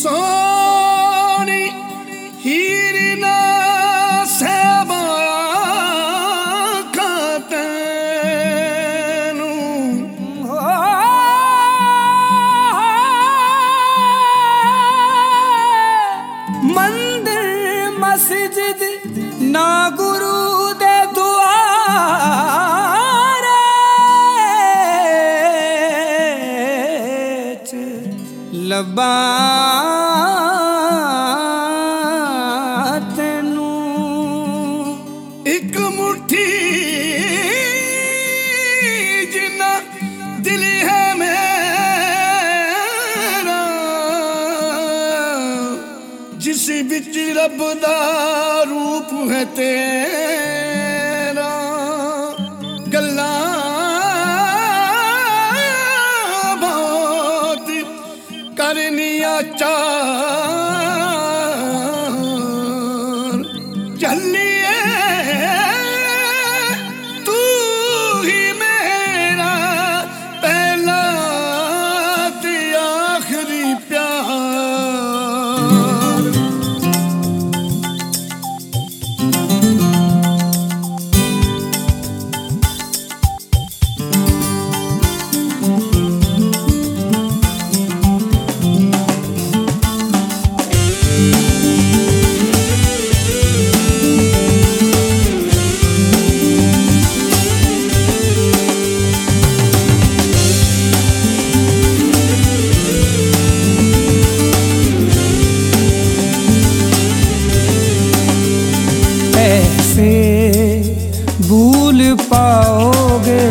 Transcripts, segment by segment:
सोनी हीरी ना सेबा खातनू मंदिर मस्जिद ना गुरु दे दुआरे लबा तेनू एक मुट्ठी जिन्ना दिल है मेरा जिस बिच रब दा रूप है तेरा गल्लां बहुत करनिया चार चलिए तू ही मेरा पहला ते आखिरी प्यार। भूल पाओगे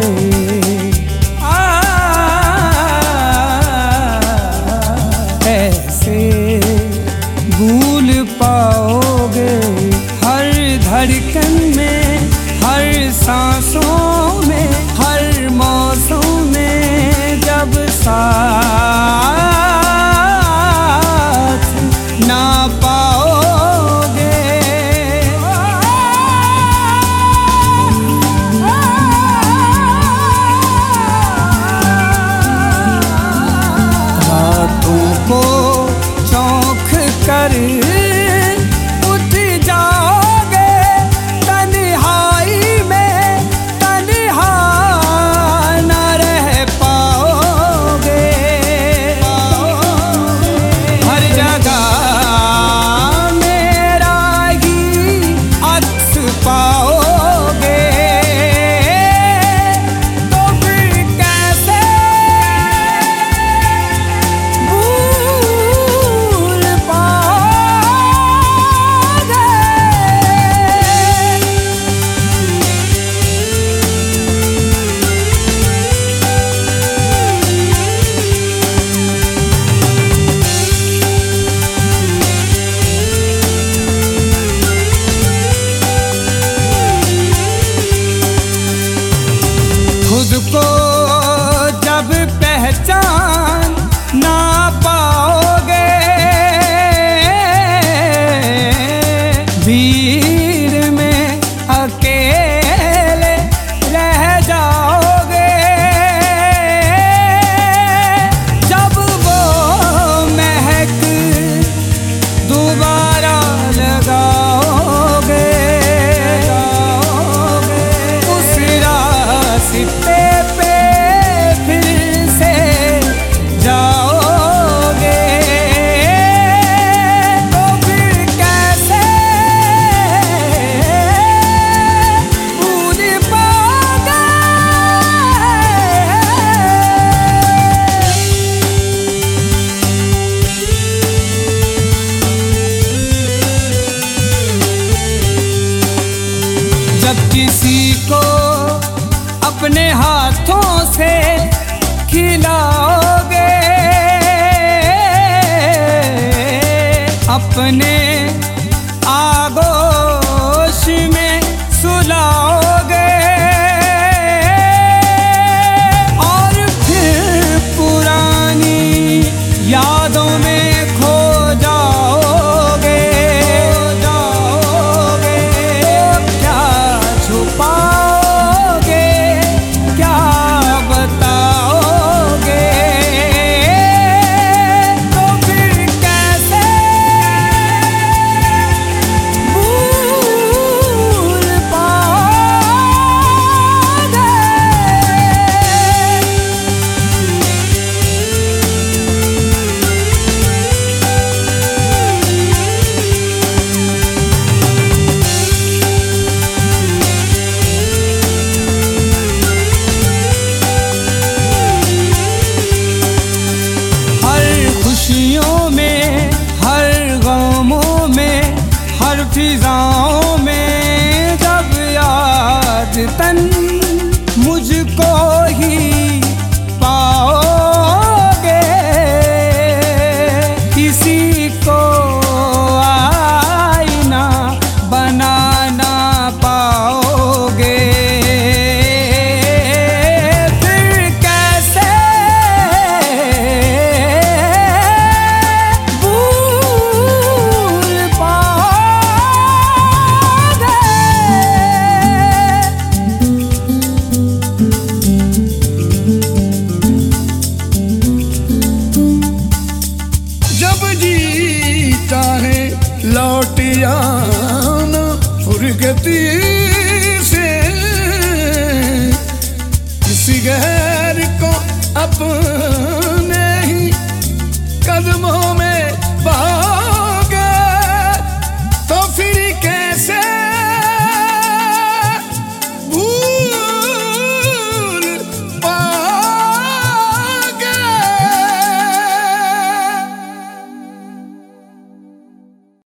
ऐसे भूल पाओगे हर धड़कन में हर सांसों में हर मौसम में जब साथ ना पाओगे। कर उठ जाओगे तन्हाई में तन्हा न रह पाओगे। हर जगह मेरा ही अक्स पाओगे तो फिर कैसे खुद को जब पहचान ना पाओगे भीड़ में अकेले रह जाओगे। जब वो महक दोबारा लगाओगे उस रास्ते पे फिर से जाओगे तो फिर कैसे भूल पाओगे। जब किसी को अपने हाथों से खिलाओगे अपने आगोश में सुलाओगे और फिर पुरानी यादों में खो जाओगे। क्या छुपाओगे क्या बताओगे तो फिर कैसे सी